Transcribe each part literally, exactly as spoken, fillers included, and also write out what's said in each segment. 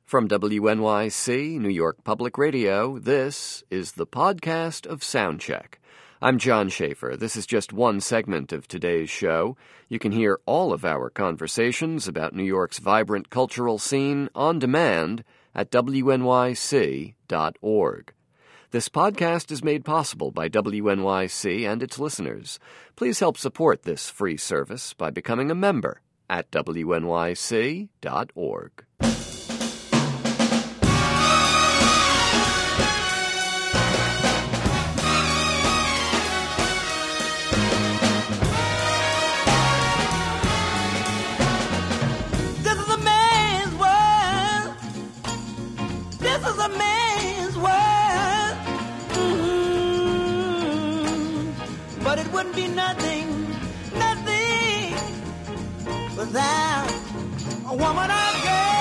From W N Y C, New York Public Radio, this is the podcast of Soundcheck. I'm John Schaefer. This is just one segment of today's show. You can hear all of our conversations about New York's vibrant cultural scene on demand at W N Y C dot org. This podcast is made possible by W N Y C and its listeners. Please help support this free service by becoming a member at W N Y C dot org. Without a woman I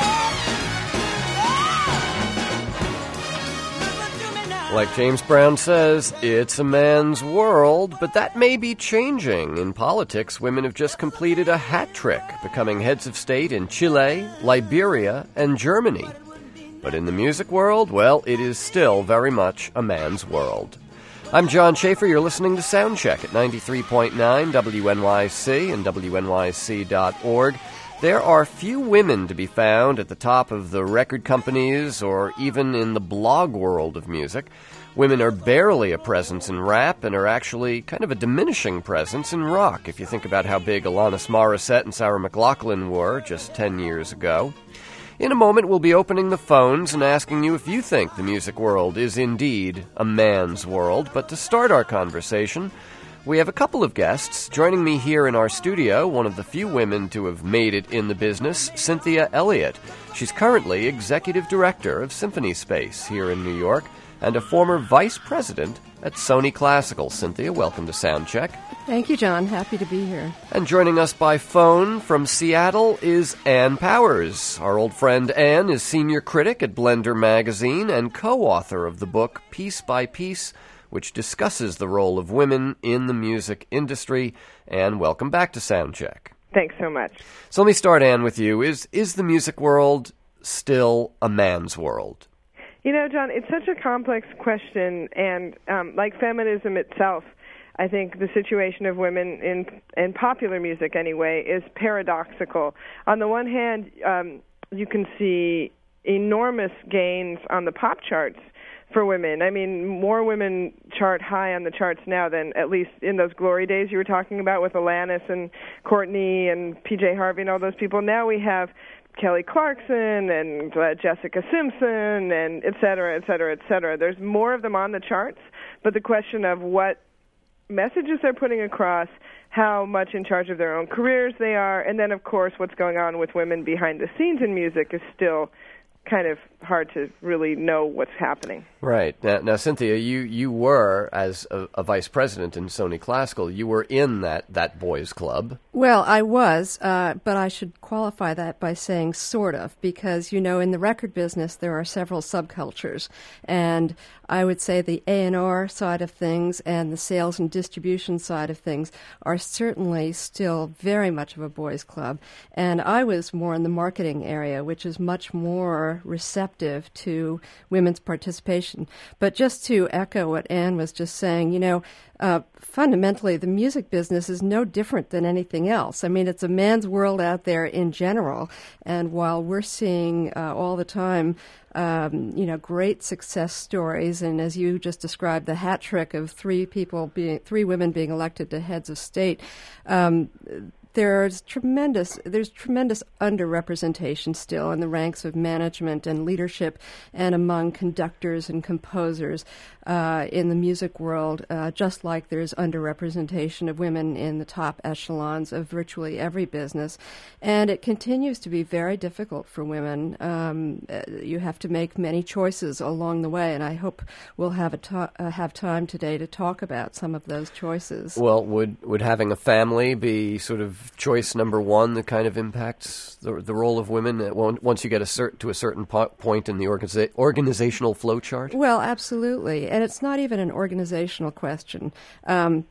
get. Like James Brown says, it's a man's world, but that may be changing. In politics, women have just completed a hat trick, becoming heads of state in Chile, Liberia, and Germany. But in the music world, well, it is still very much a man's world. I'm John Schaefer. You're listening to Soundcheck at ninety-three point nine W N Y C and W N Y C dot org. There are few women to be found at the top of the record companies or even in the blog world of music. Women are barely a presence in rap and are actually kind of a diminishing presence in rock, if you think about how big Alanis Morissette and Sarah McLachlan were just ten years ago. In a moment, we'll be opening the phones and asking you if you think the music world is indeed a man's world. But to start our conversation, we have a couple of guests. Joining me here in our studio, one of the few women to have made it in the business, Cynthia Elliott. She's currently Executive Director of Symphony Space here in New York and a former Vice President at Sony Classical. Cynthia, welcome to Soundcheck. Thank you, John. Happy to be here. And joining us by phone from Seattle is Ann Powers. Our old friend Ann is senior critic at Blender Magazine and co-author of the book Piece by Piece, which discusses the role of women in the music industry. Ann, welcome back to Soundcheck. Thanks so much. So let me start, Ann, with you. Is, is the music world still a man's world? You know, John, it's such a complex question, and um, like feminism itself, I think the situation of women in in popular music, anyway, is paradoxical. On the one hand, um, you can see enormous gains on the pop charts for women. I mean, more women chart high on the charts now than at least in those glory days you were talking about with Alanis and Courtney and P J Harvey and all those people. Now we have Kelly Clarkson and uh, Jessica Simpson and et cetera, et cetera, et cetera. There's more of them on the charts, but the question of what messages they're putting across, how much in charge of their own careers they are, and then, of course, what's going on with women behind the scenes in music is still kind of hard to really know what's happening. Right. Now, now Cynthia, you, you were, as a, a vice president in Sony Classical, you were in that, that boys' club. Well, I was, uh, but I should qualify that by saying sort of, because, you know, in the record business there are several subcultures, and I would say the A and R side of things and the sales and distribution side of things are certainly still very much of a boys' club, and I was more in the marketing area, which is much more receptive to women's participation. But just to echo what Ann was just saying, you know, uh, fundamentally the music business is no different than anything else. I mean, it's a man's world out there in general, and while we're seeing uh, all the time Um, you know, great success stories, and as you just described, the hat trick of three people being, three women being elected to heads of state. Um, there's tremendous, there's tremendous underrepresentation still in the ranks of management and leadership, and among conductors and composers uh, in the music world. Uh, just like there's underrepresentation of women in the top echelons of virtually every business, and it continues to be very difficult for women. Um, you have to make many choices along the way, and I hope we'll have a to- uh, have time today to talk about some of those choices. Well, would would having a family be sort of choice number one that kind of impacts the the role of women once you get a cert- to a certain po- point in the organiza- organizational flow chart? Well, absolutely, and it's not even an organizational question. Um,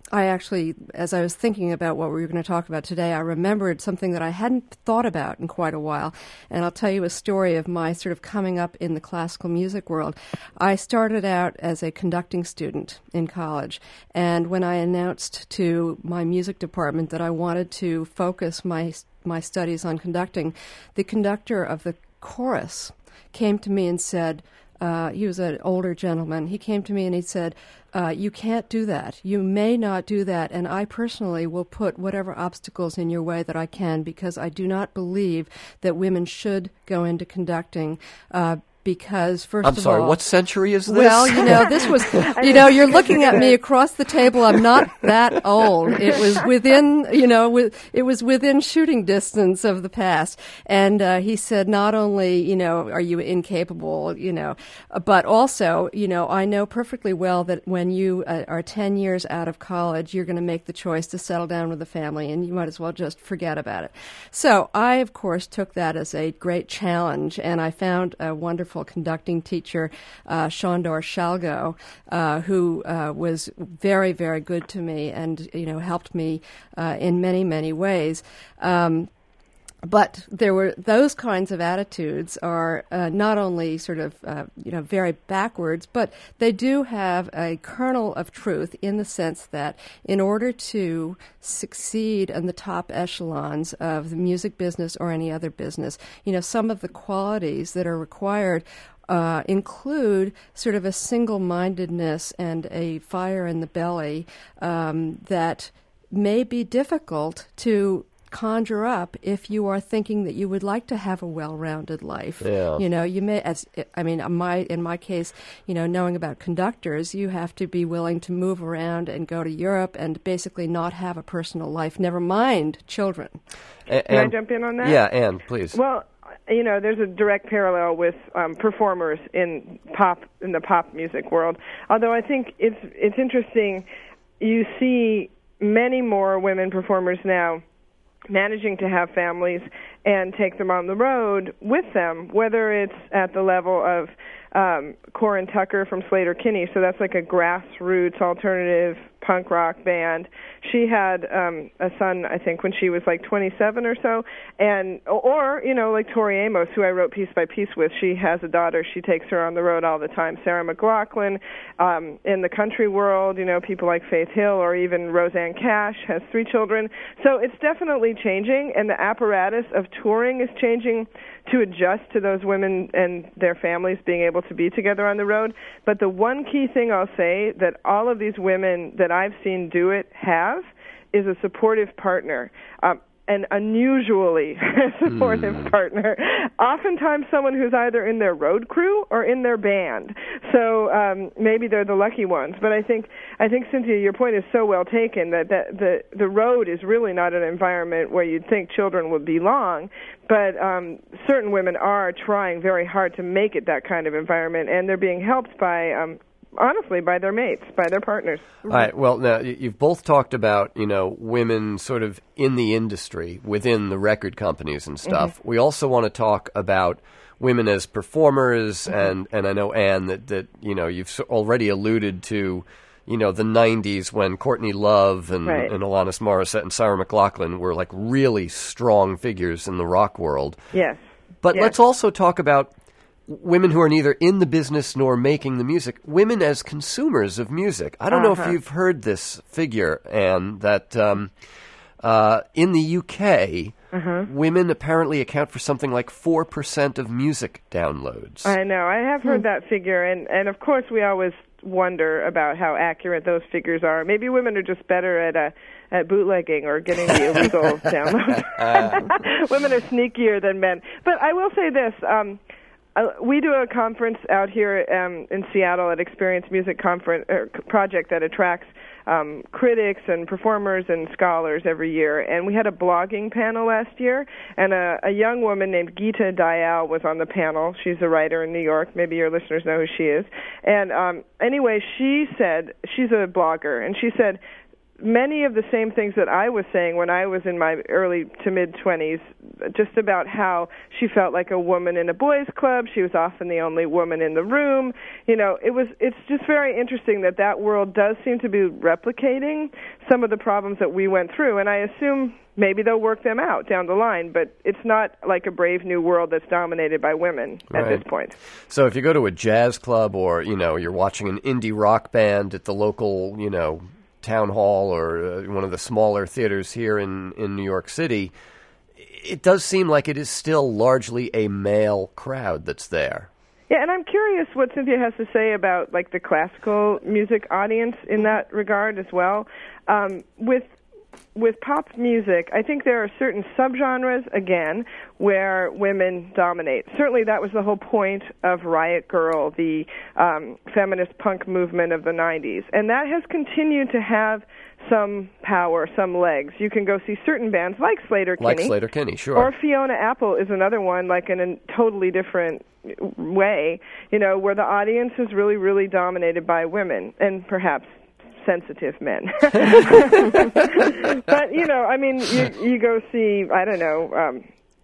I actually, as I was thinking about what we were going to talk about today, I remembered something that I hadn't thought about in quite a while. And I'll tell you a story of my sort of coming up in the classical music world. I started out as a conducting student in college. And when I announced to my music department that I wanted to focus my my studies on conducting, the conductor of the chorus came to me and said, Uh, he was an older gentleman. He came to me and he said, uh, you can't do that. You may not do that, and I personally will put whatever obstacles in your way that I can, because I do not believe that women should go into conducting uh, because, first I'm of sorry, all... what century is this? Well, you know, this was, you know, you're looking at me across the table. I'm not that old. It was within, you know, with, it was within shooting distance of the past. And uh, he said, not only, you know, are you incapable, you know, but also, you know, I know perfectly well that when you uh, are ten years out of college, you're going to make the choice to settle down with a family, and you might as well just forget about it. So I, of course, took that as a great challenge, and I found a wonderful conducting teacher, uh, Shondor Shalgo, uh, who uh, was very, very good to me and, you know, helped me uh, in many, many ways. Um, But there were those kinds of attitudes are uh, not only sort of, uh, you know, very backwards, but they do have a kernel of truth in the sense that in order to succeed in the top echelons of the music business or any other business, you know, some of the qualities that are required uh, include sort of a single-mindedness and a fire in the belly um, that may be difficult to conjure up if you are thinking that you would like to have a well-rounded life. Yeah. You know, you may, as I mean, my in my case, you know, knowing about conductors, you have to be willing to move around and go to Europe and basically not have a personal life, never mind children. A- Can I and, jump in on that? Yeah, Anne, please. Well, you know, there's a direct parallel with um, performers in pop in the pop music world. Although I think it's it's interesting, you see many more women performers now managing to have families and take them on the road with them, whether it's at the level of um, Corin Tucker from Sleater-Kinney, so that's like a grassroots alternative punk rock band. She had um, a son, I think, when she was like twenty-seven or so, and or, you know, like Tori Amos, who I wrote Piece by Piece with, she has a daughter. She takes her on the road all the time. Sarah McLachlan, um, in the country world, you know, people like Faith Hill or even Roseanne Cash has three children. So it's definitely changing, and the apparatus of touring is changing to adjust to those women and their families being able to be together on the road. But the one key thing I'll say that all of these women that I've seen do it have is a supportive partner. Um, an unusually supportive mm. partner, oftentimes someone who's either in their road crew or in their band. So um, maybe they're the lucky ones. But I think, I think Cynthia, your point is so well taken that, that the the road is really not an environment where you'd think children would belong. But um, certain women are trying very hard to make it that kind of environment, and they're being helped by um, honestly, by their mates, by their partners. All right. Well, now, you've both talked about, you know, women sort of in the industry, within the record companies and stuff. Mm-hmm. We also want to talk about women as performers, mm-hmm. and, and I know, Anne, that, that, you know, you've already alluded to, you know, the nineties when Courtney Love and, right. and Alanis Morissette and Sarah McLachlan were, like, really strong figures in the rock world. Yes. But yes. let's also talk about women who are neither in the business nor making the music, women as consumers of music. I don't uh-huh. know if you've heard this figure, Anne, that um, uh, in the U K, uh-huh. women apparently account for something like four percent of music downloads. I know. I have heard hmm. that figure, and, and of course we always wonder about how accurate those figures are. Maybe women are just better at uh, at bootlegging or getting the illegal downloads. Women are sneakier than men. But I will say this. Um, Uh, we do a conference out here um, in Seattle at Experience Music Conference er, project that attracts um, critics and performers and scholars every year. And we had a blogging panel last year, and a, a young woman named Geeta Dayal was on the panel. She's a writer in New York. Maybe your listeners know who she is. And um, anyway, she said, she's a blogger, and she said, many of the same things that I was saying when I was in my early to mid-twenties, just about how she felt like a woman in a boys' club. She was often the only woman in the room. You know, it was. It's just very interesting that that world does seem to be replicating some of the problems that we went through, and I assume maybe they'll work them out down the line, but it's not like a Brave New World that's dominated by women at Right. this point. So if you go to a jazz club or, you know, you're watching an indie rock band at the local, you know, town hall or uh, one of the smaller theaters here in, in New York City, it does seem like it is still largely a male crowd that's there. Yeah, and I'm curious what Cynthia has to say about like the classical music audience in that regard as well. Um, with with pop music, I think there are certain subgenres, again, where women dominate. Certainly that was the whole point of Riot Girl, the um, feminist punk movement of the nineties. And that has continued to have some power, some legs. You can go see certain bands like Slater-Kinney. Like Slater-Kinney, sure. Or Fiona Apple is another one, like in a totally different way, you know, where the audience is really, really dominated by women, and perhaps sensitive men. But, you know, I mean, you, you go see, I don't know, um,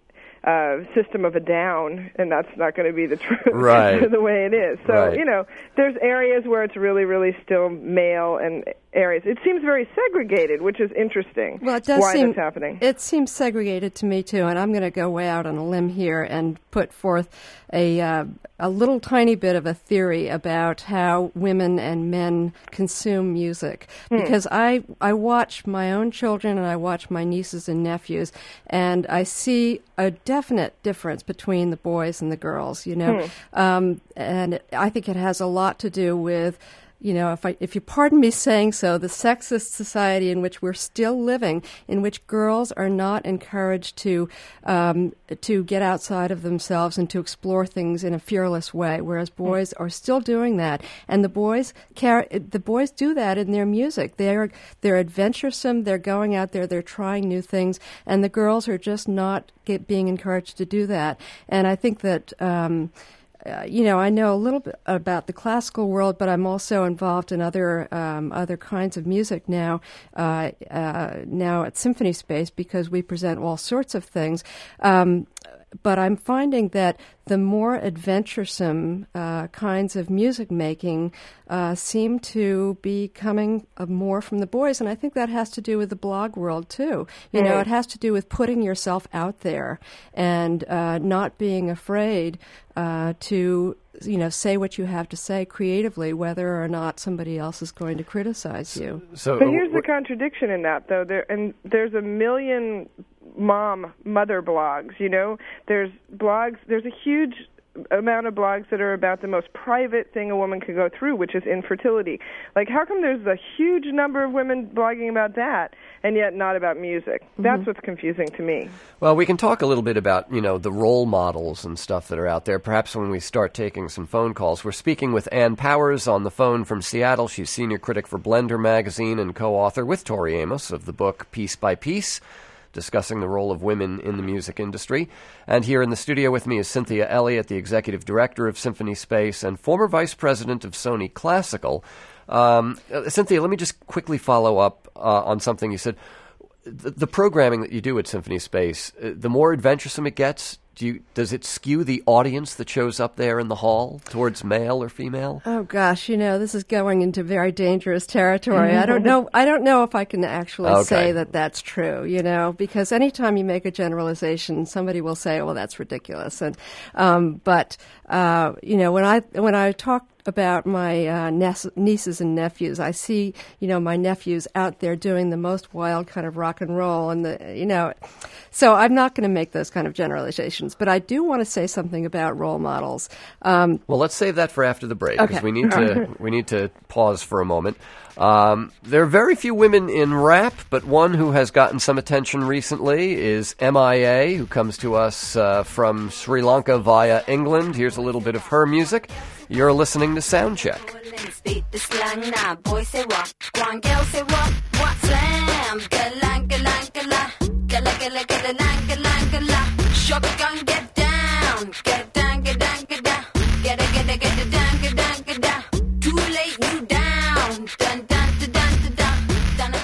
uh, System of a Down, and that's not going to be the truth, right. the way it is. So, right. you know, there's areas where it's really, really still male and areas. It seems very segregated, which is interesting. Well, it does why seem, that's happening. It seems segregated to me, too, and I'm going to go way out on a limb here and put forth a uh, a little tiny bit of a theory about how women and men consume music. Hmm. Because I, I watch my own children and I watch my nieces and nephews, and I see a definite difference between the boys and the girls, you know. Hmm. Um, and I think it has a lot to do with, you know, if I, if you pardon me saying so, the sexist society in which we're still living, in which girls are not encouraged to um, to get outside of themselves and to explore things in a fearless way, whereas boys are still doing that, and the boys care. The boys do that in their music. They're they're adventuresome. They're going out there. They're trying new things, and the girls are just not get, being encouraged to do that. And I think that. Um, Uh, you know, I know a little bit about the classical world, but I'm also involved in other um, other kinds of music now. Uh, uh, now at Symphony Space, because we present all sorts of things. Um, but I'm finding that the more adventuresome uh, kinds of music making uh, seem to be coming uh, more from the boys, and I think that has to do with the blog world too. You mm. know, it has to do with putting yourself out there and uh, not being afraid uh, to, you know, say what you have to say creatively, whether or not somebody else is going to criticize you. So, but here's the contradiction in that, though. There and there's a million mom, mother blogs, you know. There's blogs, there's a huge amount of blogs that are about the most private thing a woman could go through, which is infertility. Like, how come there's a huge number of women blogging about that, and yet not about music? Mm-hmm. That's what's confusing to me. Well, we can talk a little bit about, you know, the role models and stuff that are out there, perhaps when we start taking some phone calls. We're speaking with Ann Powers on the phone from Seattle. She's senior critic for Blender magazine and co-author with Tori Amos of the book Piece by Piece, discussing the role of women in the music industry. And here in the studio with me is Cynthia Elliott, the executive director of Symphony Space and former vice president of Sony Classical. Um, uh, Cynthia, let me just quickly follow up uh, on something you said. The, the programming that you do at Symphony Space, uh, the more adventuresome it gets, do you, does it skew the audience that shows up there in the hall towards male or female? Oh gosh, you know, this is going into very dangerous territory. I don't know. I don't know if I can actually Okay. say that that's true. You know, because anytime you make a generalization, somebody will say, "Well, that's ridiculous." And um, but uh, you know, when I when I talk about my uh, nieces and nephews, I see, you know, my nephews out there doing the most wild kind of rock and roll, and the, you know, so I'm not going to make those kind of generalizations, but I do want to say something about role models. Um, well, let's save that for after the break, because okay. we need to we need to pause for a moment. Um, there are very few women in rap, but one who has gotten some attention recently is M I A, who comes to us uh, from Sri Lanka via England. Here's a little bit of her music. You're listening to Soundcheck. Speak the slang now, boys say what, one girl say what, what slam, galang galang galang, gala gala gala lang galang gala, shotgun get down, get down, get down, get down, get a get a get a down, get down, get down, too late you down, dun dun dun dun dun dun dun dun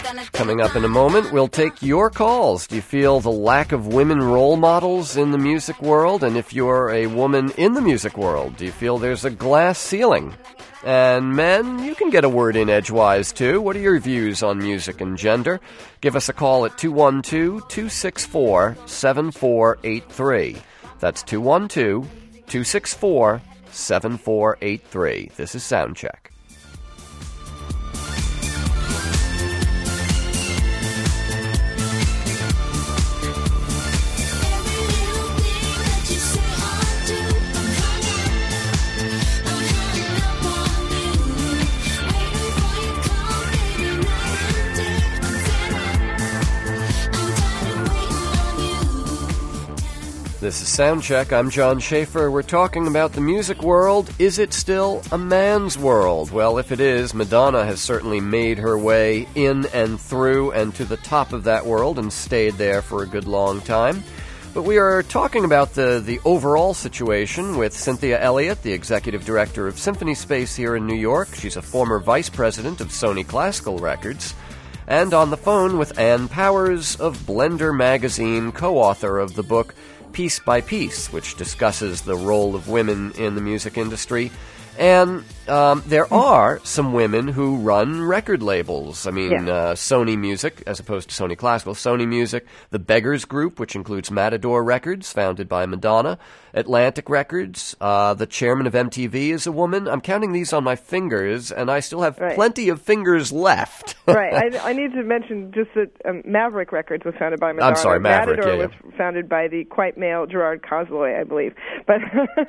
Coming up in a moment, we'll take your calls. Do you feel the lack of women role models in the music world? And if you're a woman in the music world, do you feel there's a glass ceiling? And men, you can get a word in edgewise, too. What are your views on music and gender? Give us a call at two one two, two six four, seven four eight three. That's two one two, two six four, seven four eight three. This is Soundcheck. This is Soundcheck. I'm John Schaefer. We're talking about the music world. Is it still a man's world? Well, if it is, Madonna has certainly made her way in and through and to the top of that world and stayed there for a good long time. But we are talking about the, the overall situation with Cynthia Elliott, the executive director of Symphony Space here in New York. She's a former vice president of Sony Classical Records. And on the phone with Ann Powers of Blender Magazine, co-author of the book Piece by Piece, which discusses the role of women in the music industry. And um, there are some women who run record labels. I mean, Yeah. uh, Sony Music, as opposed to Sony Classical, Sony Music, the Beggars Group, which includes Matador Records, founded by Madonna, Atlantic Records, uh, the chairman of M T V is a woman. I'm counting these on my fingers, and I still have Right. plenty of fingers left. Right. I, I need to mention just that um, Maverick Records was founded by Madonna. I'm sorry, Maverick, Matador yeah, was founded by the quite male Gerard Cosloy, I believe. But,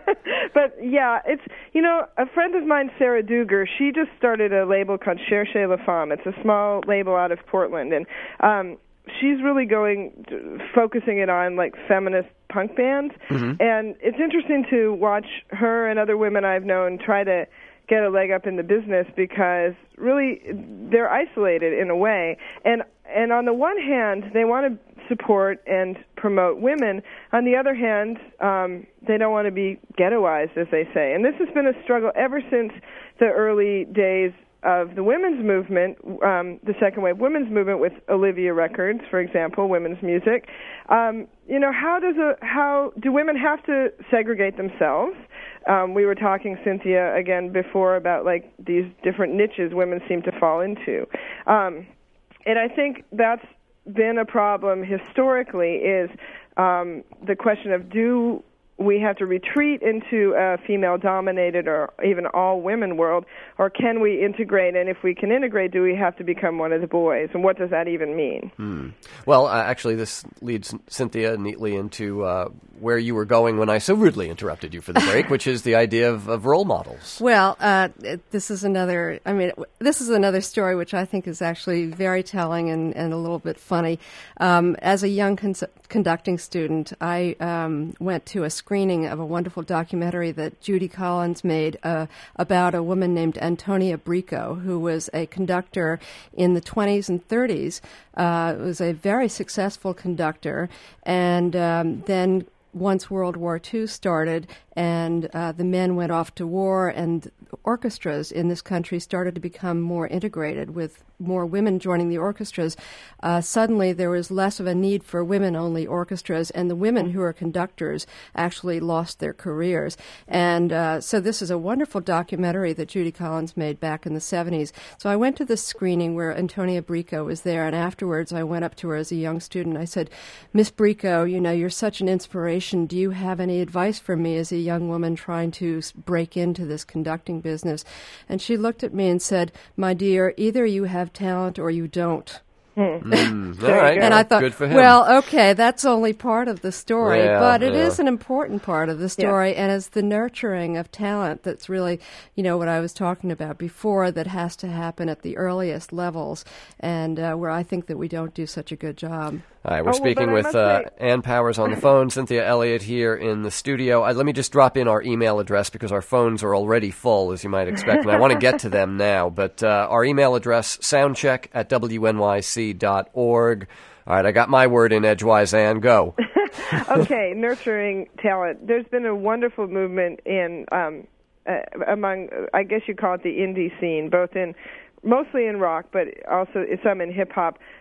but yeah, it's, you know, a friend of mine, Sarah Duger, she just started a label called Cherchez la Femme. It's a small label out of Portland, and um, she's really going, focusing it on, like, feminist punk bands. Mm-hmm. And it's interesting to watch her and other women I've known try to get a leg up in the business, because really they're isolated in a way. And and on the one hand, they want to support and promote women. On the other hand, um, they don't want to be ghettoized, as they say. And this has been a struggle ever since the early days of the women's movement, um, the second wave women's movement with Olivia Records, for example, women's music. Um, you know, how does a how do women have to segregate themselves? Um, we were talking, Cynthia, again before about like these different niches women seem to fall into, um, and I think that's been a problem historically. Is um, the question of do we have to retreat into a female-dominated or even all-women world, or can we integrate? And if we can integrate, do we have to become one of the boys? And what does that even mean? Hmm. Well, uh, actually, this leads Cynthia neatly into uh, where you were going when I so rudely interrupted you for the break, which is the idea of, of role models. Well, uh, it- this is another, I mean, this is another story which I think is actually very telling and, and a little bit funny. Um, as a young con- conducting student, I um, went to a screening of a wonderful documentary that Judy Collins made uh, about a woman named Antonia Brico, who was a conductor in the twenties and thirties. Uh, was a very successful conductor, and um, then once World War Two started and uh, the men went off to war, and orchestras in this country started to become more integrated with more women joining the orchestras, uh, suddenly there was less of a need for women-only orchestras, and the women who are conductors actually lost their careers. And uh, so this is a wonderful documentary that Judy Collins made back in the seventies. So I went to this screening where Antonia Brico was there, and afterwards I went up to her as a young student. I said, "Miss Brico, you know, you're such an inspiration. Do you have any advice for me as a young woman trying to s- break into this conducting business?" And she looked at me and said, "My dear, either you have talent or you don't." Mm, all right. And I thought, Good for him. well, okay, that's only part of the story, Yeah, but it yeah. is an important part of the story, and it's the nurturing of talent that's really, you know, what I was talking about before, that has to happen at the earliest levels, and uh, where I think that we don't do such a good job. All right, we're Oh, well, speaking but I with must uh, say- Ann Powers on the phone, Cynthia Elliott here in the studio. Uh, let me just drop in our email address because our phones are already full, as you might expect, and I want to get to them now. But uh, our email address, soundcheck at w n y c dot org. All right, I got my word in edgewise, Ann. Go. Okay, nurturing talent. There's been a wonderful movement in um, uh, among, I guess you call it the indie scene, both in mostly in rock, but also some in hip hop,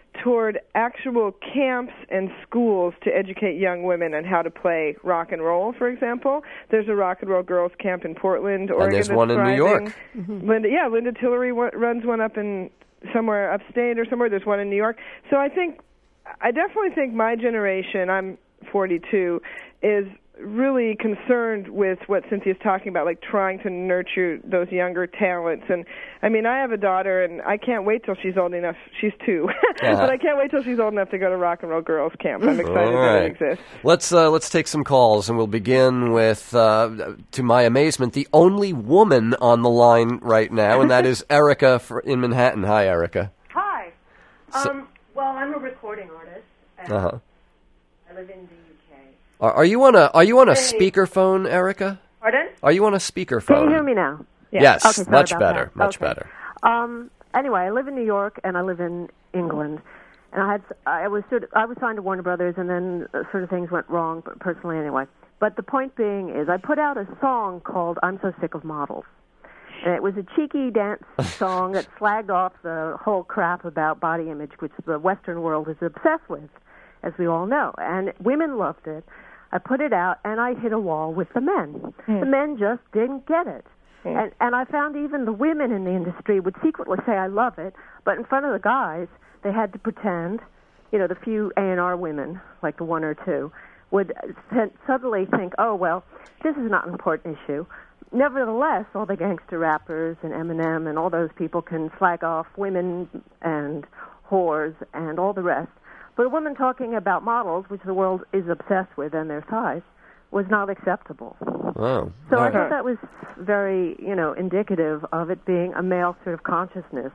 toward actual camps and schools to educate young women on how to play rock and roll, for example. There's a rock and roll girls camp in Portland, Oregon. And there's that's one in New thriving. York. Mm-hmm. Linda, yeah, Linda Tillery w- runs one up in somewhere upstate or somewhere. There's one in New York. So I think, I definitely think my generation, I'm forty-two, is really concerned with what Cynthia's talking about, like trying to nurture those younger talents. And I mean, I have a daughter, and I can't wait till she's old enough. She's two, Uh-huh. but I can't wait till she's old enough to go to rock and roll girls camp. I'm excited All that right. it exists. Let's uh, let's take some calls, and we'll begin with, uh, to my amazement, the only woman on the line right now, and that is Erica for, in Manhattan. Hi, Erica. Hi. So- Um, well, I'm a recording artist, and Uh huh. I live in the U K. Are, are you on a Are you on a Hey. speakerphone, Erica? Pardon? Are you on a speakerphone? Can you hear me now? Yes, Okay, sorry much about better, that. much Okay. better. Um, anyway, I live in New York and I live in England, and I had I was sort of, I was signed to Warner Brothers, and then uh, sort of things went wrong personally anyway. But the point being is, I put out a song called "I'm So Sick of Models." And it was a cheeky dance song that slagged off the whole crap about body image, which the Western world is obsessed with, as we all know. And women loved it. I put it out, and I hit a wall with the men. The men just didn't get it. And, and I found even the women in the industry would secretly say, I love it, but in front of the guys, they had to pretend, you know, the few A and R women, like the one or two, would s- suddenly think, oh, well, this is not an important issue. Nevertheless, all the gangster rappers and Eminem and all those people can slag off women and whores and all the rest. But a woman talking about models, which the world is obsessed with, and their size, was not acceptable. Oh, So all I right. thought that was very, you know, indicative of it being a male sort of consciousness.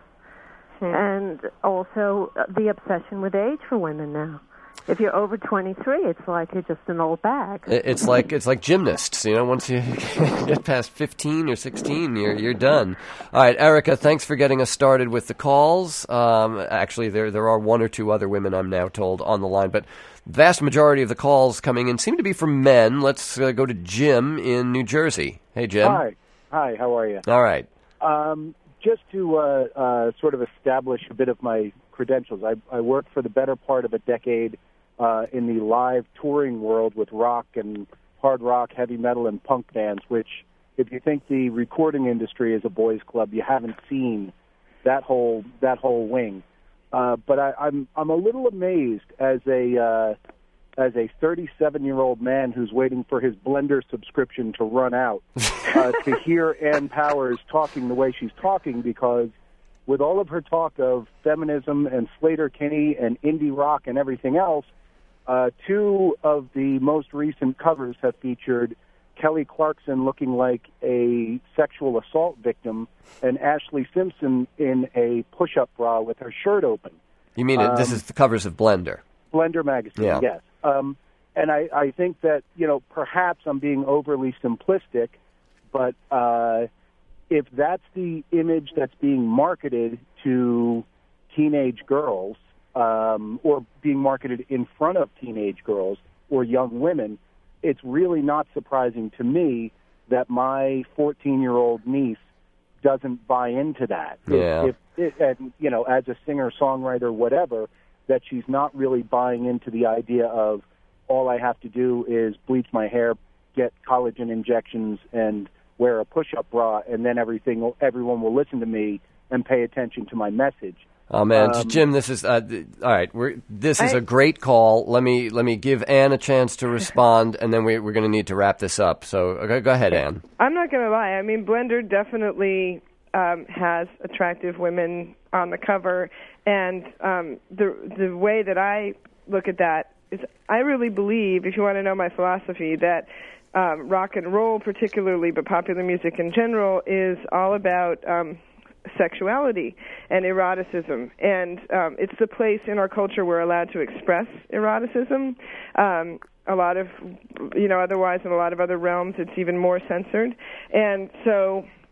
And also uh, the obsession with age for women now. If you're over twenty-three, it's like you're just an old bag. It- It's like it's like gymnasts, you know. Once you get past fifteen or sixteen, you're you're done. All right, Erica, thanks for getting us started with the calls. Um, actually, there there are one or two other women, I'm now told, on the line, but vast majority of the calls coming in seem to be from men. Let's uh, go to Jim in New Jersey. Hey, Jim. Hi. Hi, how are you? All right. Um, just to uh, uh, sort of establish a bit of my credentials, I, I worked for the better part of a decade uh, in the live touring world with rock and hard rock, heavy metal, and punk bands, which, if you think the recording industry is a boys' club, you haven't seen that whole that whole wing. Uh, but I, I'm I'm a little amazed as a uh, as a thirty-seven-year-old man who's waiting for his Blender subscription to run out uh, to hear Ann Powers talking the way she's talking, because with all of her talk of feminism and Slater-Kinney and indie rock and everything else, uh, two of the most recent covers have featured Kelly Clarkson looking like a sexual assault victim and Ashley Simpson in a push-up bra with her shirt open. You mean it, this Um, is the covers of Blender? Blender magazine, Yeah. yes. Um, and I, I think that, you know, perhaps I'm being overly simplistic, but uh, if that's the image that's being marketed to teenage girls, um, or being marketed in front of teenage girls or young women, it's really not surprising to me that my fourteen-year-old niece doesn't buy into that. Yeah. If, if, and, you know, as a singer-songwriter, whatever, that she's not really buying into the idea of all I have to do is bleach my hair, get collagen injections, and wear a push-up bra, and then everything, will, everyone will listen to me and pay attention to my message. Oh man, Um, Jim, this is uh, th- all right. We're, this is I- a great call. Let me let me give Ann a chance to respond, and then we, we're going to need to wrap this up. So okay, go ahead, Ann. I'm not going to lie. I mean, Blender definitely um, has attractive women on the cover, and um, the the way that I look at that is, I really believe, if you want to know my philosophy, that um, rock and roll, particularly, but popular music in general, is all about um, sexuality and eroticism, and um, it's the place in our culture we're allowed to express eroticism. Um, a lot of, you know, otherwise in a lot of other realms it's even more censored, and so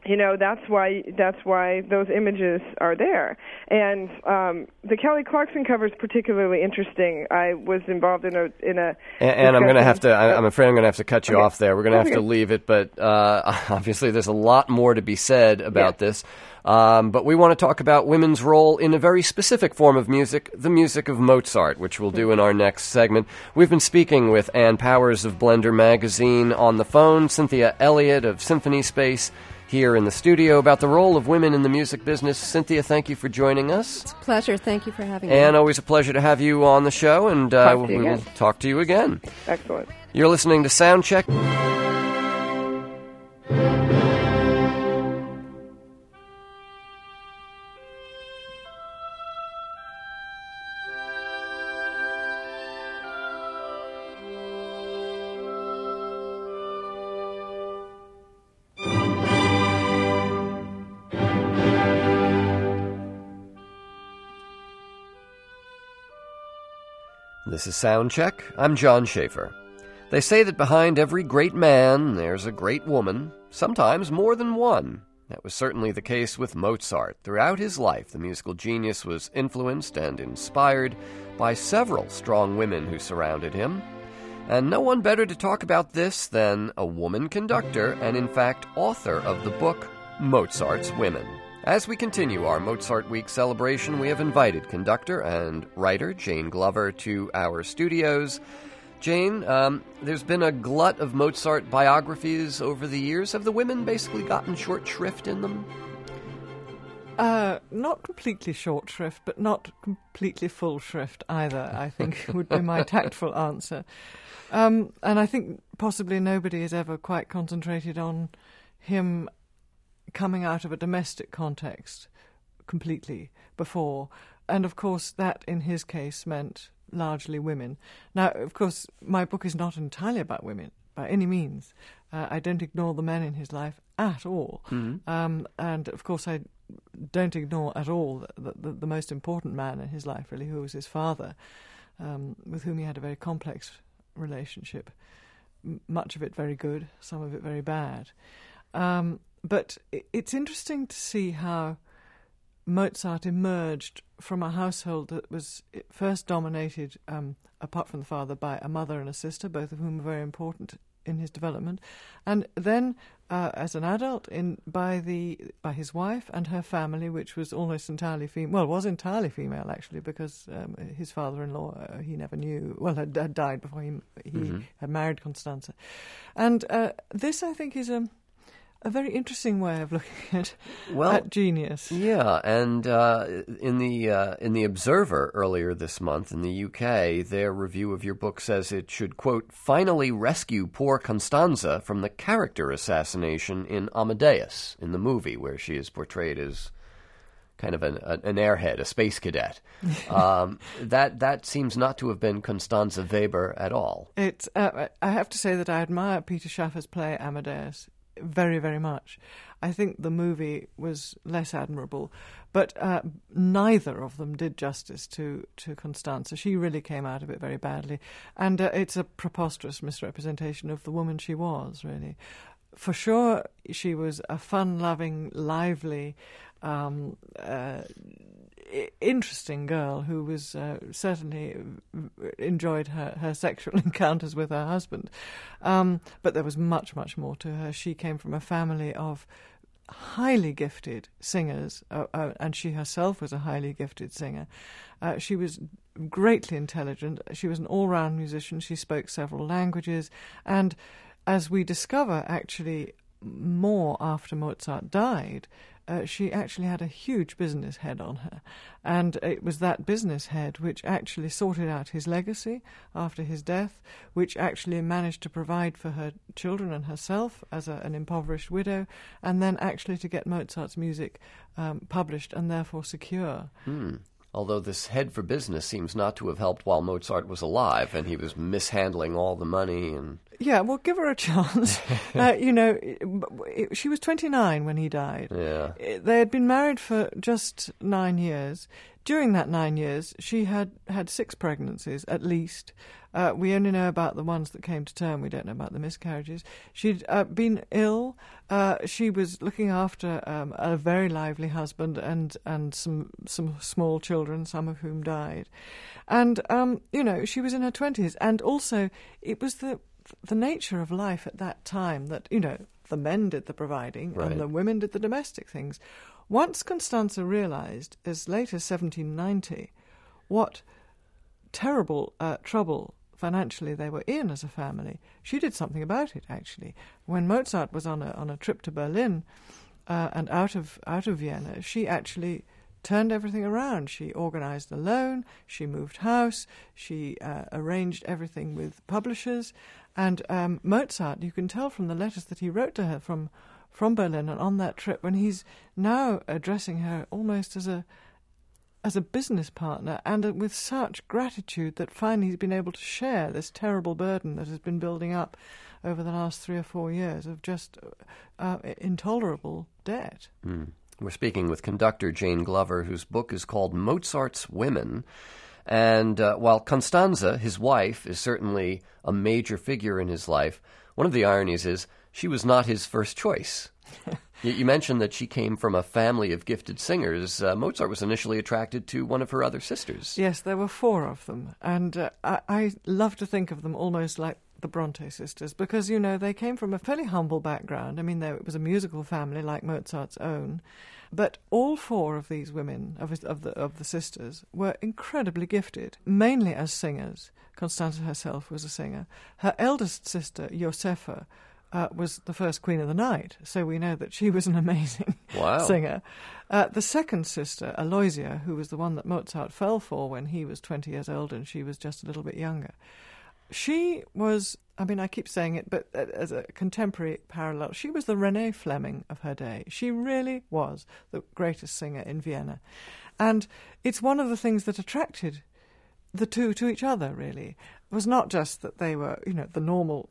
You know, that's why that's why those images are there. And um, the Kelly Clarkson cover is particularly interesting. I was involved in a in a. And, and I'm going to have to. I, I'm afraid I'm going to have to cut you Okay. off there. We're going to have Okay. to leave it, but uh, obviously there's a lot more to be said about Yeah. this. Um, but we want to talk about women's role in a very specific form of music, the music of Mozart, which we'll do in our next segment. We've been speaking with Ann Powers of Blender Magazine on the phone, Cynthia Elliott of Symphony Space here in the studio about the role of women in the music business. Cynthia, thank you for joining us. It's a pleasure. Thank you for having me. And always a pleasure to have you on the show, and uh, Talk to you we will again. talk to you again. Excellent. You're listening to Soundcheck. This is Soundcheck. I'm John Schaefer. They say that behind every great man, there's a great woman, sometimes more than one. That was certainly the case with Mozart. Throughout his life, the musical genius was influenced and inspired by several strong women who surrounded him. And no one better to talk about this than a woman conductor and, in fact, author of the book Mozart's Women. As we continue our Mozart Week celebration, we have invited conductor and writer Jane Glover to our studios. Jane, um, there's been a glut of Mozart biographies over the years. Have the women basically gotten short shrift in them? Uh, not completely short shrift, but not completely full shrift either, I think would be my tactful answer. Um, and I think possibly nobody has ever quite concentrated on him coming out of a domestic context completely before. And of course that in his case meant largely women. Now, of course, my book is not entirely about women by any means. Uh, I don't ignore the men in his life at all. Mm-hmm. Um, and of course I don't ignore at all the, the, the most important man in his life, really, who was his father, um, with whom he had a very complex relationship. M- much of it very good, some of it very bad. Um, But it's interesting to see how Mozart emerged from a household that was first dominated, um, apart from the father, by a mother and a sister, both of whom were very important in his development, and then uh, as an adult, in by the by his wife and her family, which was almost entirely female. Well, was entirely female actually, because um, his father-in-law uh, he never knew. Well, had, had died before he he mm-hmm. had married Constanza, and uh, this I think is a. A very interesting way of looking at, well, at genius. Yeah, and uh, in the uh, in the Observer earlier this month in the U K, their review of your book says it should, quote, finally rescue poor Constanza from the character assassination in Amadeus, in the movie, where she is portrayed as kind of an, an airhead, a space cadet. um, that that seems not to have been Constanza Weber at all. It's. Uh, I have to say that I admire Peter Schaffer's play Amadeus very, very much. I think the movie was less admirable, but uh, neither of them did justice to, to Constanza. She really came out of it very badly, and uh, it's a preposterous misrepresentation of the woman she was, really. For sure, she was a fun-loving, lively, um, uh, interesting girl who was uh, certainly enjoyed her, her sexual encounters with her husband. Um, but there was much, much more to her. She came from a family of highly gifted singers, uh, uh, and she herself was a highly gifted singer. Uh, she was greatly intelligent. She was an all-round musician. She spoke several languages. And as we discover, actually, more after Mozart died, Uh, she actually had a huge business head on her. And it was that business head which actually sorted out his legacy after his death, which actually managed to provide for her children and herself as a, an impoverished widow, and then actually to get Mozart's music um, published and therefore secure. Hmm. Although this head for business seems not to have helped while Mozart was alive, and he was mishandling all the money and... Yeah, well, give her a chance. uh, you know, she was twenty-nine when he died. Yeah. They had been married for just nine years. During that nine years, she had had six pregnancies, at least. Uh, we only know about the ones that came to term. We don't know about the miscarriages. She'd uh, been ill Uh, she was looking after um, a very lively husband and, and some some small children, some of whom died. And, um, you know, she was in her twenties. And also, it was the the nature of life at that time that, you know, the men did the providing Right. and the women did the domestic things. Once Constanze realised, as late as seventeen ninety, what terrible uh, trouble financially they were in as a family, she did something about it, actually. When Mozart was on a on a trip to Berlin uh, and out of out of Vienna, she actually turned everything around. She organised a loan, she moved house, she uh, arranged everything with publishers, and um, Mozart, you can tell from the letters that he wrote to her from from Berlin and on that trip, when he's now addressing her almost as a as a business partner, and uh, with such gratitude that finally he's been able to share this terrible burden that has been building up over the last three or four years of just uh, intolerable debt. Mm. We're speaking with conductor Jane Glover, whose book is called Mozart's Women. And uh, while Constanze, his wife, is certainly a major figure in his life, one of the ironies is she was not his first choice. you, you mentioned that she came from a family of gifted singers. Uh, Mozart was initially attracted to one of her other sisters. Yes, there were four of them. And uh, I, I love to think of them almost like the Bronte sisters, because, you know, they came from a fairly humble background. I mean, they, it was a musical family like Mozart's own. But all four of these women, of, his, of, the, of the sisters, were incredibly gifted, mainly as singers. Constanze herself was a singer. Her eldest sister, Josefa, uh, was the first Queen of the Night, so we know that she was an amazing wow. singer. Uh, the second sister, Aloysia, who was the one that Mozart fell for when he was twenty years old and she was just a little bit younger, she was, I mean, I keep saying it, but as a contemporary parallel, she was the Renée Fleming of her day. She really was the greatest singer in Vienna. And it's one of the things that attracted the two to each other, really. It was not just that they were, you know, the normal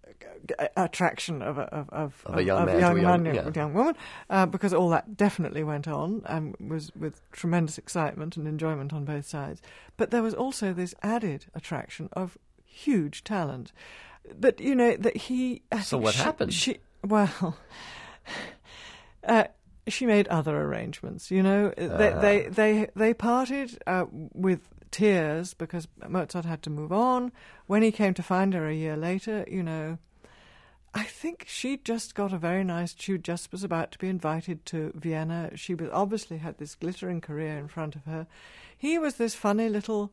attraction of a, of, of, of a young of man young to a young, man, yeah. young woman, uh, because all that definitely went on and was with tremendous excitement and enjoyment on both sides. But there was also this added attraction of huge talent. But, you know, that he... I so think what she, happened? She, well, uh, she made other arrangements, you know. Uh. They, they, they, they parted uh, with tears because Mozart had to move on. When he came to find her a year later, you know, I think she just got a very nice... She just was about to be invited to Vienna. She was obviously had this glittering career in front of her. He was this funny little,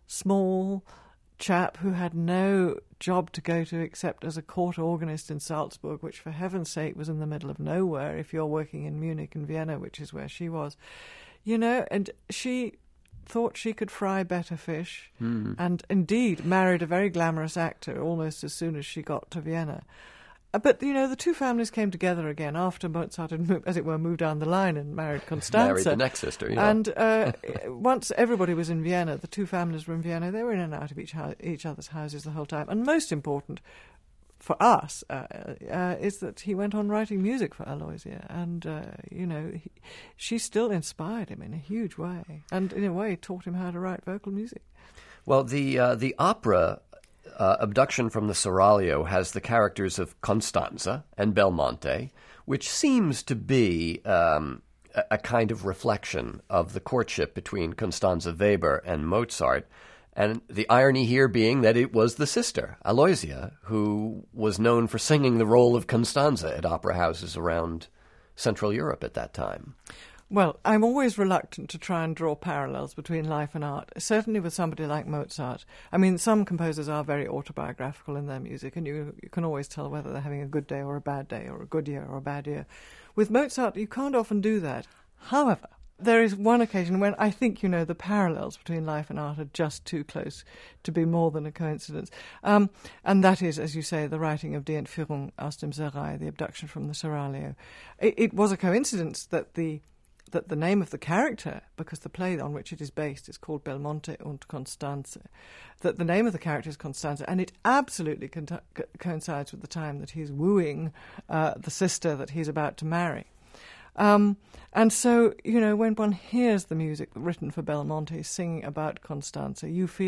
small chap who had no job to go to except as a court organist in Salzburg, which for heaven's sake was in the middle of nowhere if you're working in Munich and Vienna, which is where she was. You know, and she thought she could fry better fish mm. and indeed married a very glamorous actor almost as soon as she got to Vienna. But, you know, the two families came together again after Mozart had, moved, as it were, moved down the line and married Constanze. Married the next sister, yeah. And uh, once everybody was in Vienna, the two families were in Vienna, they were in and out of each, ho- each other's houses the whole time. And most important for us uh, uh, is that he went on writing music for Aloysia. And, uh, you know, he, she still inspired him in a huge way. And, in a way, taught him how to write vocal music. Well, the uh, the opera... Uh, Abduction from the Seraglio has the characters of Constanze and Belmonte, which seems to be um, a, a kind of reflection of the courtship between Constanze Weber and Mozart. And the irony here being that it was the sister, Aloysia, who was known for singing the role of Constanze at opera houses around Central Europe at that time. Well, I'm always reluctant to try and draw parallels between life and art, certainly with somebody like Mozart. I mean, some composers are very autobiographical in their music, and you, you can always tell whether they're having a good day or a bad day, or a good year or a bad year. With Mozart, you can't often do that. However, there is one occasion when I think, you know, the parallels between life and art are just too close to be more than a coincidence. Um, and that is, as you say, the writing of Die Entführung aus dem Serail, the abduction from the Seraglio. It, it was a coincidence that the that the name of the character, because the play on which it is based is called Belmonte und Constanze, that the name of the character is Constanze, and it absolutely co- co- coincides with the time that he's wooing uh, the sister that he's about to marry. Um, and so, you know, when one hears the music written for Belmonte singing about Constanze, you feel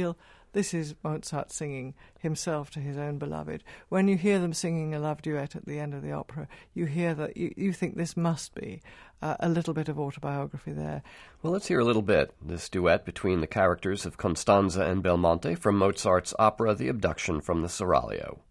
this is Mozart singing himself to his own beloved. When you hear them singing a love duet at the end of the opera, you hear that, you, you think this must be uh, a little bit of autobiography there. Well, let's hear a little bit, this duet between the characters of Constanza and Belmonte from Mozart's opera The Abduction from the Seraglio.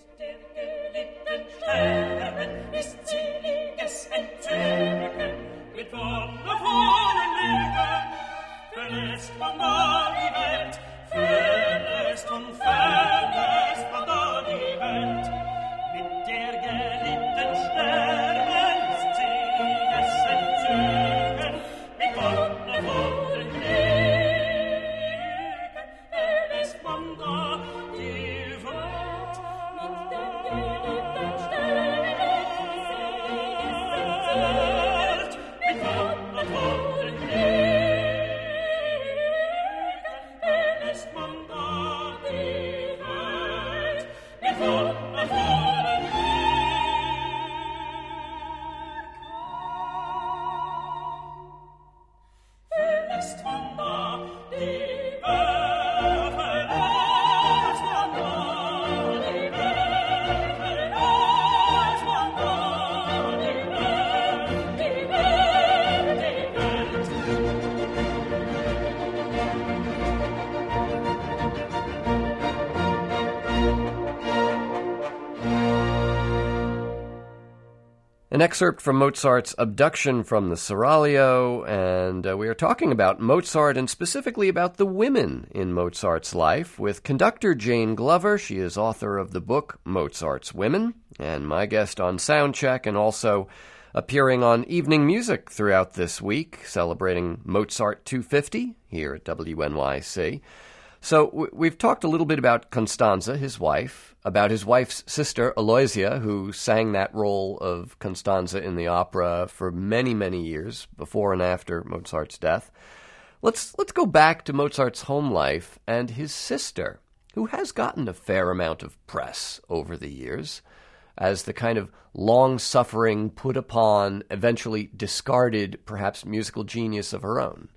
An excerpt from Mozart's Abduction from the Seraglio, and uh, we are talking about Mozart and specifically about the women in Mozart's life with conductor Jane Glover. She is author of the book Mozart's Women, and my guest on Soundcheck, and also appearing on Evening Music throughout this week, celebrating Mozart two fifty here at W N Y C. So w- we've talked a little bit about Constanza, his wife, about his wife's sister, Aloysia, who sang that role of Constanza in the opera for many, many years, before and after Mozart's death. Let's let's go back to Mozart's home life and his sister, who has gotten a fair amount of press over the years as the kind of long-suffering, put-upon, eventually discarded, perhaps musical genius of her own.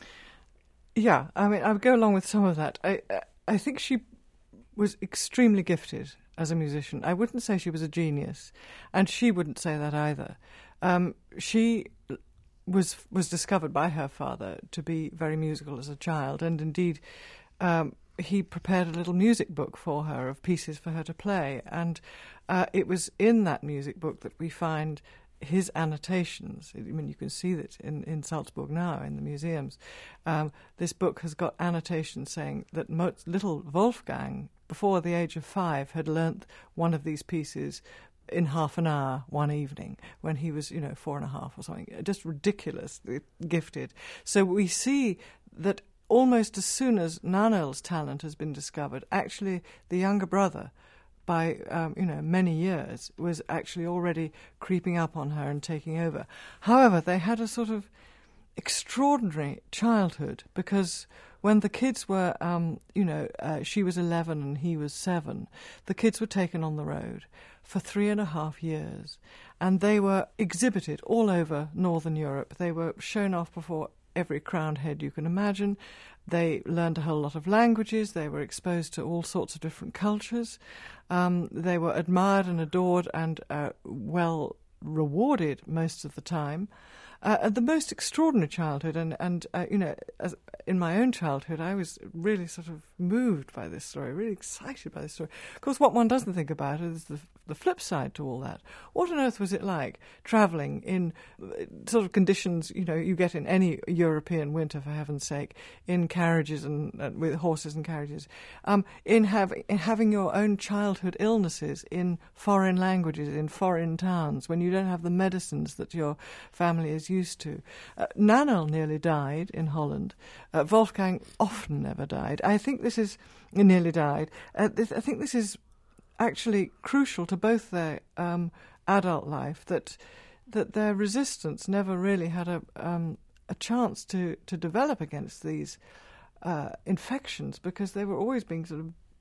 Yeah, I mean, I would go along with some of that. I I think she was extremely gifted as a musician. I wouldn't say she was a genius, and she wouldn't say that either. Um, she was was discovered by her father to be very musical as a child, and indeed um, he prepared a little music book for her of pieces for her to play, and uh, it was in that music book that we find his annotations. I mean, you can see that in, in Salzburg now, in the museums. Um, this book has got annotations saying that Mo- little Wolfgang, before the age of five, had learnt one of these pieces in half an hour one evening when he was, you know, four and a half or something. Just ridiculously gifted. So we see that almost as soon as Nannerl's talent has been discovered, actually the younger brother, by, um, you know, many years, was actually already creeping up on her and taking over. However, they had a sort of extraordinary childhood, because when the kids were, um, you know, uh, she was eleven and he was seven, the kids were taken on the road for three and a half years, and they were exhibited all over Northern Europe. They were shown off before every crowned head you can imagine. They learned a whole lot of languages. They were exposed to all sorts of different cultures. Um, they were admired and adored and uh, well rewarded most of the time. Uh, the most extraordinary childhood, and, and uh, you know, as in my own childhood, I was really sort of moved by this story, really excited by this story. Of course, what one doesn't think about is the, the flip side to all that. What on earth was it like travelling in sort of conditions, you know, you get in any European winter, for heaven's sake, in carriages and uh, with horses and carriages, um, in, have, in having your own childhood illnesses in foreign languages, in foreign towns, when you don't have the medicines that your family is used to. Uh, Nannerl nearly died in Holland. Uh, Wolfgang often never died. I think this is nearly died. Uh, this, I think this is actually crucial to both their um, adult life, that that their resistance never really had a um, a chance to, to develop against these uh, infections, because they were always being sort of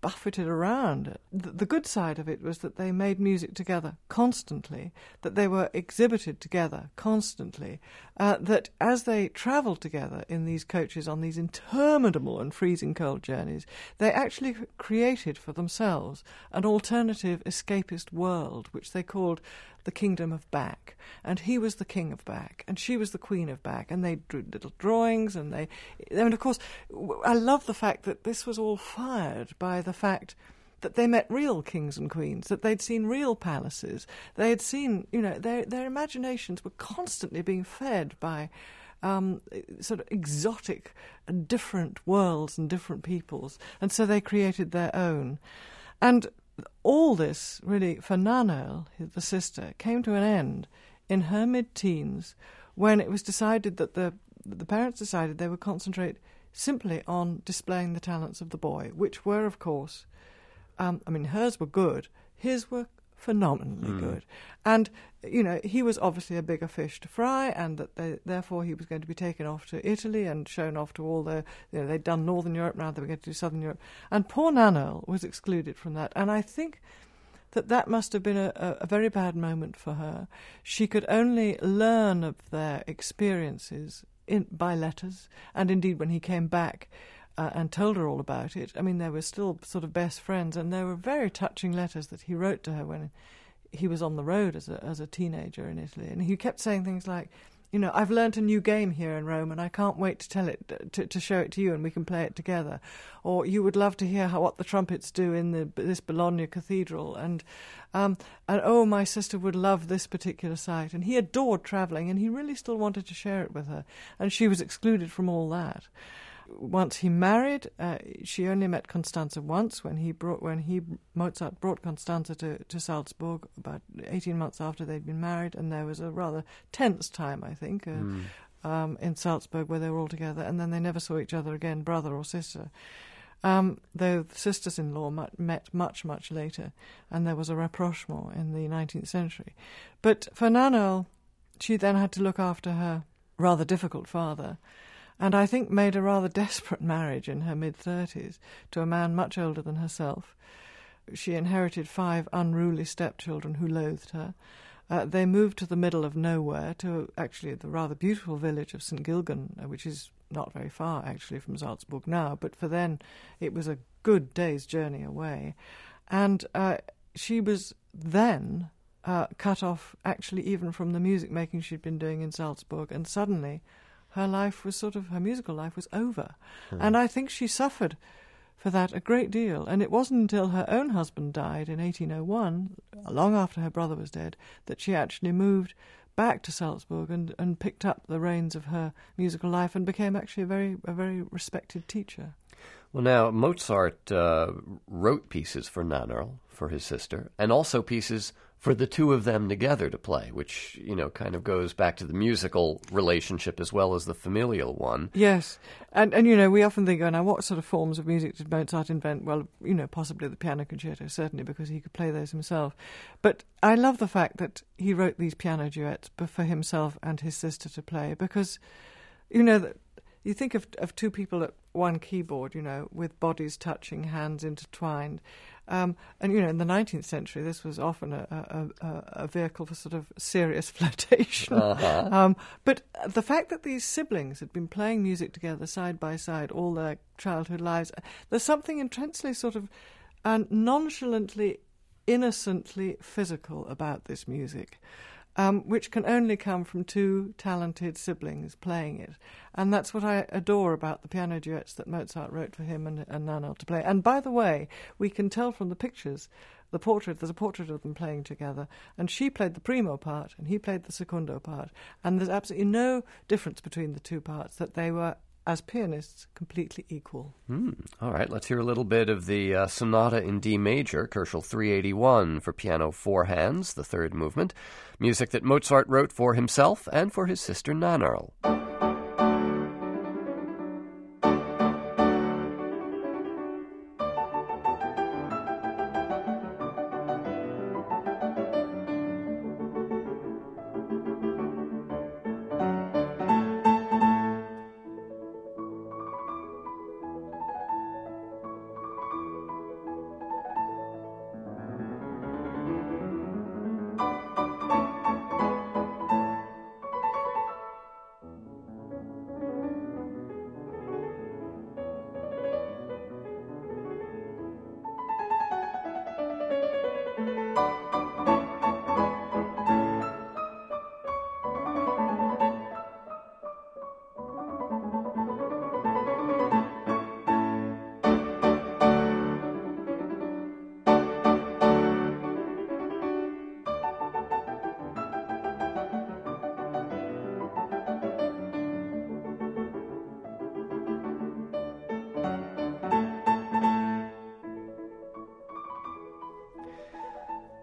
buffeted around. The, the good side of it was that they made music together constantly, that they were exhibited together constantly, uh, that as they travelled together in these coaches on these interminable and freezing cold journeys, they actually created for themselves an alternative escapist world, which they called the Kingdom of Back. And he was the king of Back, and she was the queen of Back, and they drew little drawings, and they... And of course, I love the fact that this was all fired by the fact that they met real kings and queens, that they'd seen real palaces, they had seen, you know, their their imaginations were constantly being fed by um, sort of exotic and different worlds and different peoples, and so they created their own. And all this, really, for Nannerl, the sister, came to an end in her mid-teens when it was decided that the the parents decided they would concentrate simply on displaying the talents of the boy, which were, of course, um, I mean, hers were good, his were phenomenally mm. good. And, you know, he was obviously a bigger fish to fry, and that they, therefore he was going to be taken off to Italy and shown off to all the, you know, they'd done Northern Europe, now they were going to do Southern Europe. And poor Nannerl was excluded from that. And I think that that must have been a, a, a very bad moment for her. She could only learn of their experiences in, by letters, and indeed when he came back uh, and told her all about it, I mean, they were still sort of best friends, and there were very touching letters that he wrote to her when he was on the road as a, as a teenager in Italy. And he kept saying things like, you know, I've learnt a new game here in Rome, and I can't wait to tell it, to, to show it to you, and we can play it together. Or you would love to hear how what the trumpets do in the, this Bologna cathedral, and um, and oh, my sister would love this particular site. And he adored travelling, and he really still wanted to share it with her, and she was excluded from all that. Once he married, uh, she only met Constanze once when he brought when he Mozart brought Constanze to, to Salzburg about eighteen months after they'd been married, and there was a rather tense time, I think, uh, mm. um, in Salzburg where they were all together, and then they never saw each other again, brother or sister. Um, though the sisters-in-law met much, much later, and there was a rapprochement in the nineteenth century. But for Nannerl, she then had to look after her rather difficult father, and I think made a rather desperate marriage in her mid-thirties to a man much older than herself. She inherited five unruly stepchildren who loathed her. Uh, they moved to the middle of nowhere, to actually the rather beautiful village of Saint Gilgen, which is not very far, actually, from Salzburg now, but for then it was a good day's journey away. And uh, she was then uh, cut off, actually, even from the music-making she'd been doing in Salzburg, and suddenly her life was sort of, her musical life was over. Hmm. And I think she suffered for that a great deal. And it wasn't until her own husband died in eighteen oh one, long after her brother was dead, that she actually moved back to Salzburg and, and picked up the reins of her musical life and became actually a very, a very respected teacher. Well, now, Mozart uh, wrote pieces for Nannerl, for his sister, and also pieces for the two of them together to play, which, you know, kind of goes back to the musical relationship as well as the familial one. Yes. And, and you know, we often think, oh, now, what sort of forms of music did Mozart invent? Well, you know, possibly the piano concerto, certainly, because he could play those himself. But I love the fact that he wrote these piano duets for himself and his sister to play, because, you know, that you think of, of two people at one keyboard, you know, with bodies touching, hands intertwined. Um, and, you know, in the nineteenth century, this was often a, a, a, a vehicle for sort of serious flirtation. Uh-huh. Um, but the fact that these siblings had been playing music together side by side all their childhood lives, there's something intensely sort of uh, nonchalantly, innocently physical about this music. Um, which can only come from two talented siblings playing it. And that's what I adore about the piano duets that Mozart wrote for him and, and Nannerl to play. And by the way, we can tell from the pictures, the portrait, there's a portrait of them playing together, and she played the primo part and he played the secondo part. And there's absolutely no difference between the two parts, that they were, as pianists, completely equal. Mm. All right, let's hear a little bit of the uh, Sonata in D major, Koelschel three eighty-one, for piano four hands, the third movement, music that Mozart wrote for himself and for his sister Nannerl.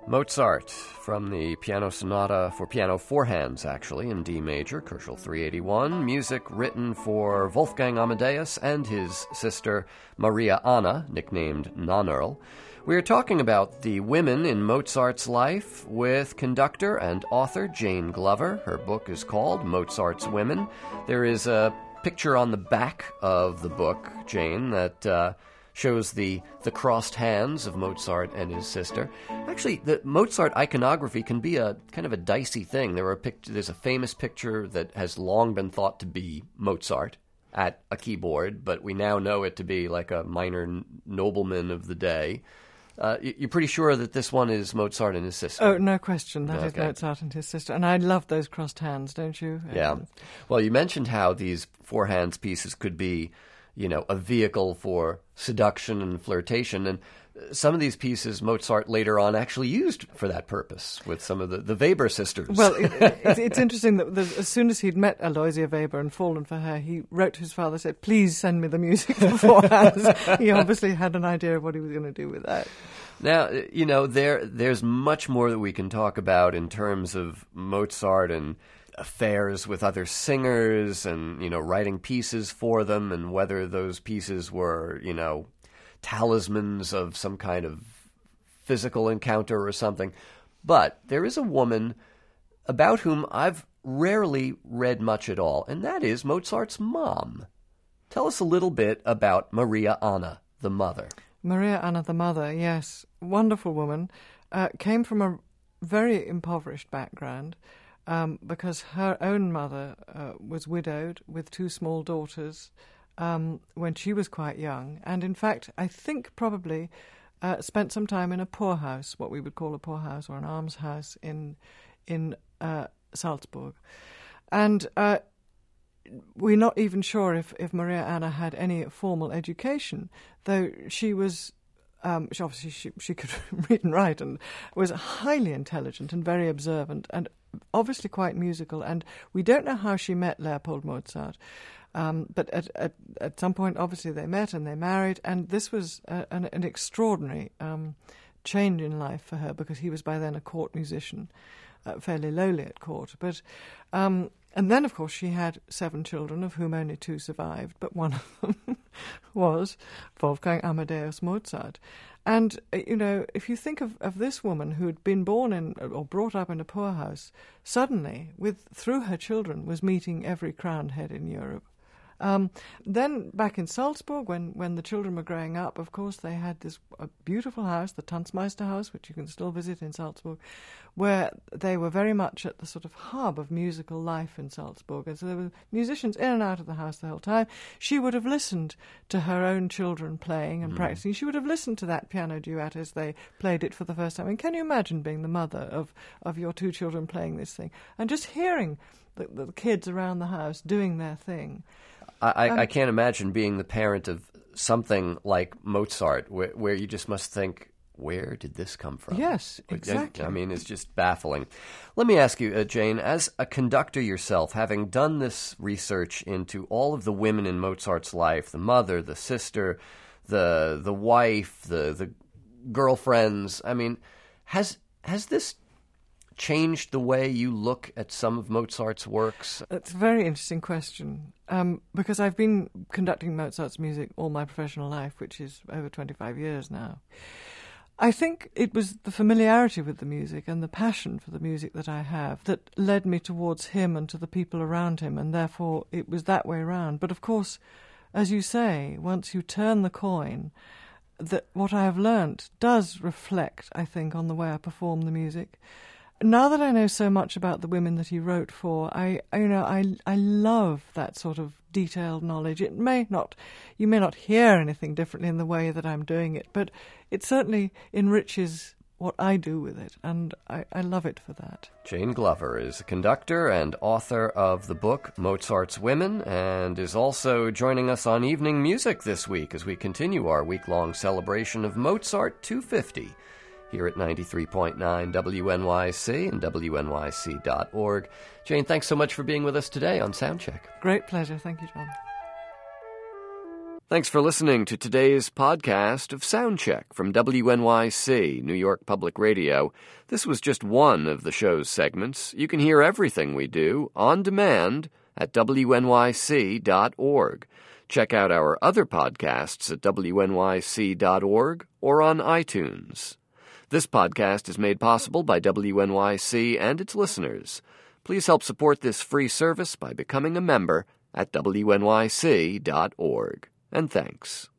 Mozart from the Piano Sonata for piano four hands, actually, in D major, Köchel three eighty-one. Music written for Wolfgang Amadeus and his sister Maria Anna, nicknamed Nannerl. We are talking about the women in Mozart's life with conductor and author Jane Glover. Her book is called Mozart's Women. There is a picture on the back of the book, Jane, that uh, shows the, the crossed hands of Mozart and his sister. Actually, the Mozart iconography can be a kind of a dicey thing. There are pict- There's a famous picture that has long been thought to be Mozart at a keyboard, but we now know it to be like a minor n- nobleman of the day. Uh, you're pretty sure that this one is Mozart and his sister? Oh, no question. That is Okay. Mozart and his sister. And I love those crossed hands, don't you? Yeah. Um, Well, you mentioned how these four hands pieces could be, you know, a vehicle for seduction and flirtation. And some of these pieces Mozart later on actually used for that purpose with some of the, the Weber sisters. Well, it, it, it's interesting that the, as soon as he'd met Aloysia Weber and fallen for her, he wrote to his father, said, please send me the music for four hands. He obviously had an idea of what he was going to do with that. Now, you know, there there's much more that we can talk about in terms of Mozart and affairs with other singers and, you know, writing pieces for them and whether those pieces were, you know, talismans of some kind of physical encounter or something. But there is a woman about whom I've rarely read much at all, and that is Mozart's mom. Tell us a little bit about Maria Anna, the mother. Maria Anna, the mother, yes, wonderful woman, uh, came from a very impoverished background um, because her own mother uh, was widowed with two small daughters um, when she was quite young, and in fact, I think probably uh, spent some time in a poorhouse, what we would call a poorhouse or an almshouse in in uh, Salzburg, and uh, we're not even sure if, if Maria Anna had any formal education, though she was, um, she obviously she, she could read and write and was highly intelligent and very observant and obviously quite musical. And we don't know how she met Leopold Mozart, um, but at, at at some point obviously they met and they married, and this was a, an, an extraordinary um, change in life for her because he was by then a court musician, uh, fairly lowly at court, but. Um, And then, of course, she had seven children, of whom only two survived, but one of them was Wolfgang Amadeus Mozart. And, you know, if you think of, of this woman who had been born in or brought up in a poorhouse, suddenly, with through her children, was meeting every crowned head in Europe. Um, then back in Salzburg, when, when the children were growing up, of course, they had this a beautiful house, the Tanzmeister House, which you can still visit in Salzburg, where they were very much at the sort of hub of musical life in Salzburg. And so there were musicians in and out of the house the whole time. She would have listened to her own children playing and mm. practicing. She would have listened to that piano duet as they played it for the first time. And can you imagine being the mother of, of your two children playing this thing? And just hearing the, the kids around the house doing their thing. I, Um, I can't imagine being the parent of something like Mozart, where, where you just must think, where did this come from? Yes, exactly. I, I mean, it's just baffling. Let me ask you, uh, Jane, as a conductor yourself, having done this research into all of the women in Mozart's life, the mother, the sister, the the wife, the the girlfriends, I mean, has has this changed the way you look at some of Mozart's works? It's a very interesting question, um, because I've been conducting Mozart's music all my professional life, which is over twenty-five years now. I think it was the familiarity with the music and the passion for the music that I have that led me towards him and to the people around him, and therefore it was that way round. But of course, as you say, once you turn the coin, that what I have learnt does reflect, I think, on the way I perform the music. Now that I know so much about the women that he wrote for, I, I you know, I I love that sort of detailed knowledge. It may not, you may not hear anything differently in the way that I'm doing it, but it certainly enriches what I do with it, and I, I love it for that. Jane Glover is a conductor and author of the book Mozart's Women, and is also joining us on Evening Music this week as we continue our week-long celebration of Mozart two fifty. Here at ninety-three point nine W N Y C and W N Y C dot org. Jane, thanks so much for being with us today on Soundcheck. Great pleasure. Thank you, John. Thanks for listening to today's podcast of Soundcheck from W N Y C, New York Public Radio. This was just one of the show's segments. You can hear everything we do on demand at W N Y C dot org. Check out our other podcasts at W N Y C dot org or on iTunes. This podcast is made possible by W N Y C and its listeners. Please help support this free service by becoming a member at W N Y C dot org. And thanks.